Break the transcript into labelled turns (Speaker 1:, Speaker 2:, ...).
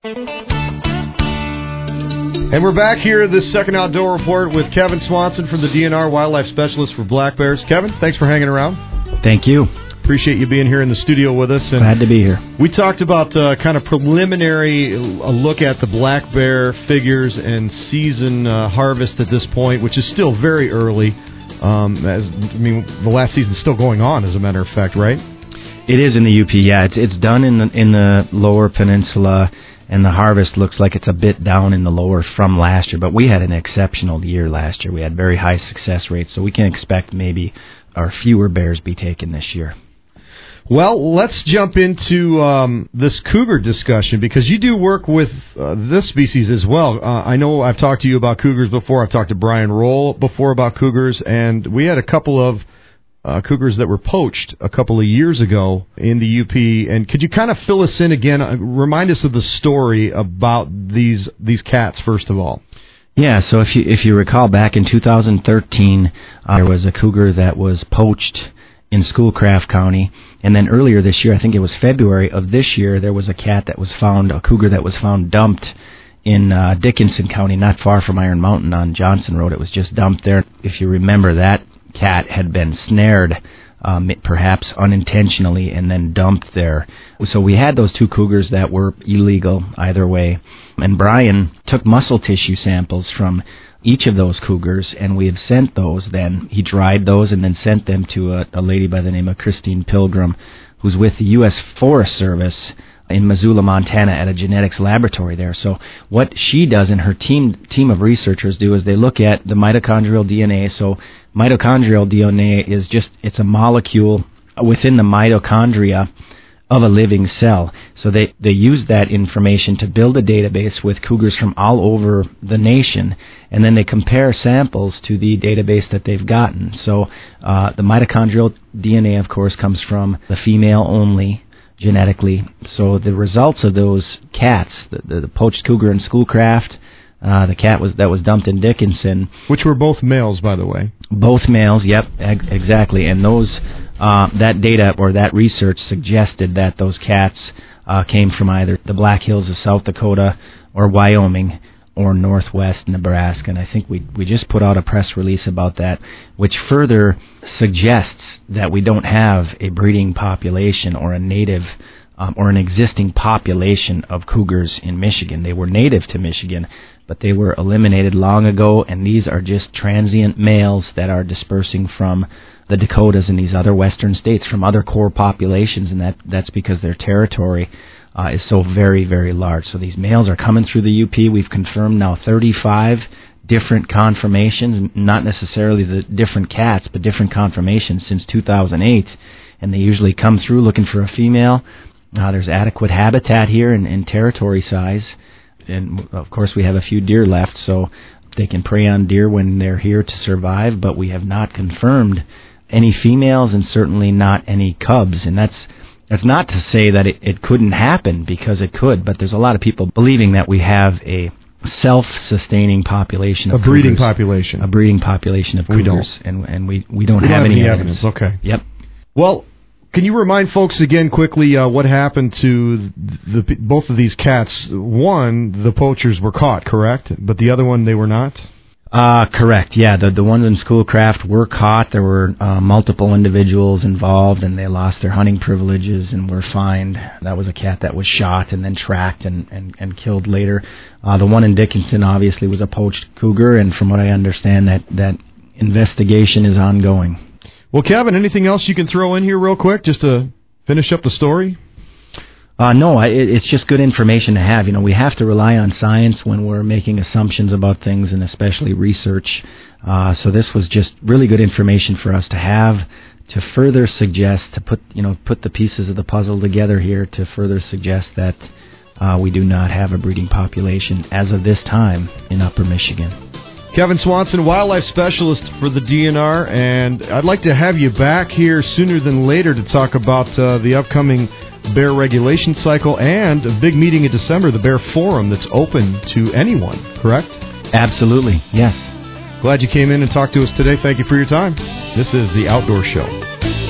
Speaker 1: And we're back here at this second Outdoor Report with Kevin Swanson from the DNR Wildlife Specialist for black bears. Kevin, thanks for hanging around.
Speaker 2: Thank you.
Speaker 1: Appreciate you being here in the studio with us. And
Speaker 2: glad to be here.
Speaker 1: We talked about kind of preliminary look at the black bear figures and season harvest at this point, which is still very early. The last season's still going on, as a matter of fact, right?
Speaker 2: It is in the UP, yeah. It's done in the lower peninsula, and the harvest looks like it's a bit down in the lower from last year. But we had an exceptional year last year. We had very high success rates, so we can expect maybe fewer bears be taken this year.
Speaker 1: Well, let's jump into this cougar discussion, because you do work with this species as well. I know I've talked to you about cougars before. I've talked to Brian Roll before about cougars, and we had a couple of cougars that were poached a couple of years ago in the UP. And could you kind of fill us in again, remind us of the story about these cats, first of all?
Speaker 2: Yeah, so if you recall, back in 2013, there was a cougar that was poached in Schoolcraft County, and then earlier this year, I think it was February of this year, there was a cougar that was found dumped in Dickinson County, not far from Iron Mountain on Johnson Road. It was just dumped there. If you remember, that cat had been snared, perhaps unintentionally, and then dumped there. So we had those two cougars that were illegal either way, and Brian took muscle tissue samples from each of those cougars, and we have sent those then. He dried those and then sent them to a lady by the name of Christine Pilgrim, who's with the U.S. Forest Service in Missoula, Montana, at a genetics laboratory there. So what she does and her team of researchers do is they look at the mitochondrial DNA. So mitochondrial DNA is it's a molecule within the mitochondria of a living cell. So they use that information to build a database with cougars from all over the nation, and then they compare samples to the database that they've gotten. So the mitochondrial DNA, of course, comes from the female only genetically. So the results of those cats, the poached cougar in Schoolcraft, the cat that was dumped in Dickinson,
Speaker 1: which were both males, by the way.
Speaker 2: Both males, yep, exactly. And those that data or that research suggested that those cats came from either the Black Hills of South Dakota or Wyoming or Northwest Nebraska. And I think we just put out a press release about that, which further suggests that we don't have a breeding population or a native or an existing population of cougars in Michigan. They were native to Michigan, but they were eliminated long ago, and these are just transient males that are dispersing from the Dakotas and these other western states, from other core populations, and that's because their territory is so very, very large. So these males are coming through the UP. We've confirmed now 35 different conformations, not necessarily the different cats, but different conformations since 2008, and they usually come through looking for a female. There's adequate habitat here in territory size, and of course we have a few deer left, so they can prey on deer when they're here to survive, but we have not confirmed any females and certainly not any cubs. And that's not to say that it couldn't happen, because it could, but there's a lot of people believing that we have a self-sustaining population of
Speaker 1: breeding
Speaker 2: cougars,
Speaker 1: population.
Speaker 2: A breeding population of cougars, and we don't have any evidence.
Speaker 1: Okay.
Speaker 2: Yep.
Speaker 1: Well, can you remind folks again quickly what happened to both of these cats? One, the poachers were caught, correct? But the other one, they were not?
Speaker 2: Correct, yeah. The ones in Schoolcraft were caught. There were multiple individuals involved, and they lost their hunting privileges and were fined. That was a cat that was shot and then tracked and killed later. The one in Dickinson obviously was a poached cougar, and from what I understand, that investigation is ongoing.
Speaker 1: Well, Kevin, anything else you can throw in here real quick just to finish up the story?
Speaker 2: No, it's just good information to have. We have to rely on science when we're making assumptions about things, and especially research. So this was just really good information for us to have, to further suggest, to put the pieces of the puzzle together here to further suggest that we do not have a breeding population as of this time in Upper Michigan.
Speaker 1: Kevin Swanson, Wildlife Specialist for the DNR, and I'd like to have you back here sooner than later to talk about the upcoming bear regulation cycle and a big meeting in December, the Bear Forum, that's open to anyone, correct?
Speaker 2: Absolutely, yes.
Speaker 1: Glad you came in and talked to us today. Thank you for your time. This is The Outdoor Show.